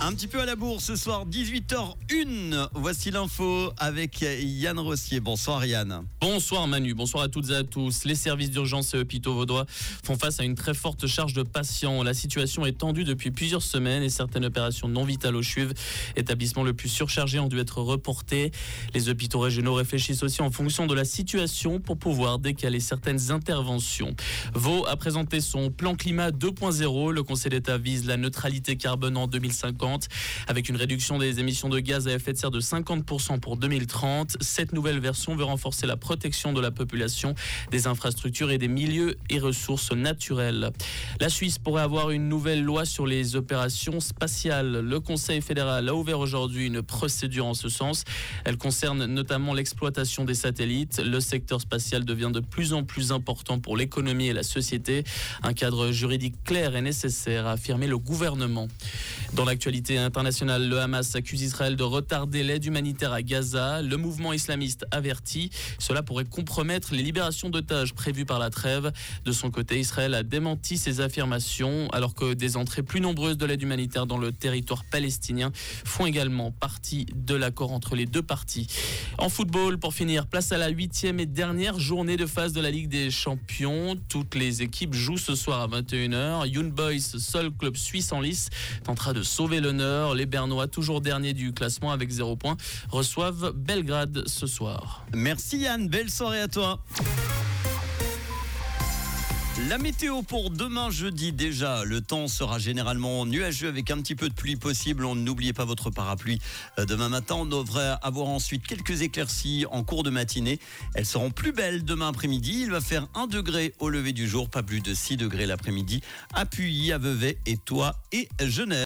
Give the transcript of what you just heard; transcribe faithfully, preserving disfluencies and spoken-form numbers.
Un petit peu à la bourre ce soir, dix-huit heures une. Voici l'info avec Yann Rossier. Bonsoir Yann. Bonsoir Manu, bonsoir à toutes et à tous. Les services d'urgence et hôpitaux vaudois font face à une très forte charge de patients. La situation est tendue depuis plusieurs semaines et certaines opérations non vitales au CHUV, établissement le plus surchargé, ont dû être reportées. Les hôpitaux régionaux réfléchissent aussi en fonction de la situation pour pouvoir décaler certaines interventions. Vaud a présenté son plan climat deux point zéro. Le Conseil d'État vise la neutralité carbone en deux mille cinquante avec une réduction des émissions de gaz à effet de serre de cinquante pour cent pour deux mille trente. Cette nouvelle version veut renforcer la protection de la population, des infrastructures et des milieux et ressources naturelles. La Suisse pourrait avoir une nouvelle loi sur les opérations spatiales. Le Conseil fédéral a ouvert aujourd'hui une procédure en ce sens. Elle concerne notamment l'exploitation des satellites. Le secteur spatial devient de plus en plus important pour l'économie et la société. Un cadre juridique clair est nécessaire, a affirmé le gouvernement. Dans l'actualité internationale, le Hamas accuse Israël de retarder l'aide humanitaire à Gaza. Le mouvement islamiste avertit. Cela pourrait compromettre les libérations d'otages prévues par la trêve. De son côté, Israël a démenti ces affirmations, alors que des entrées plus nombreuses de l'aide humanitaire dans le territoire palestinien font également partie de l'accord entre les deux parties. En football, pour finir, place à la huitième et dernière journée de phase de la Ligue des Champions. Toutes les équipes jouent ce soir à vingt et une heures. Young Boys, seul club suisse en lice, tentera de sauver l'honneur. Les Bernois, toujours derniers du classement avec zéro point, reçoivent Belgrade ce soir. Merci Yann, belle soirée à toi. La météo pour demain jeudi déjà, le temps sera généralement nuageux avec un petit peu de pluie possible. N'oubliez pas votre parapluie. Demain matin, on devrait avoir ensuite quelques éclaircies en cours de matinée. Elles seront plus belles demain après-midi. Il va faire un degré au lever du jour, pas plus de six degrés l'après-midi à Puy, à Vevey, Étoile et Genève.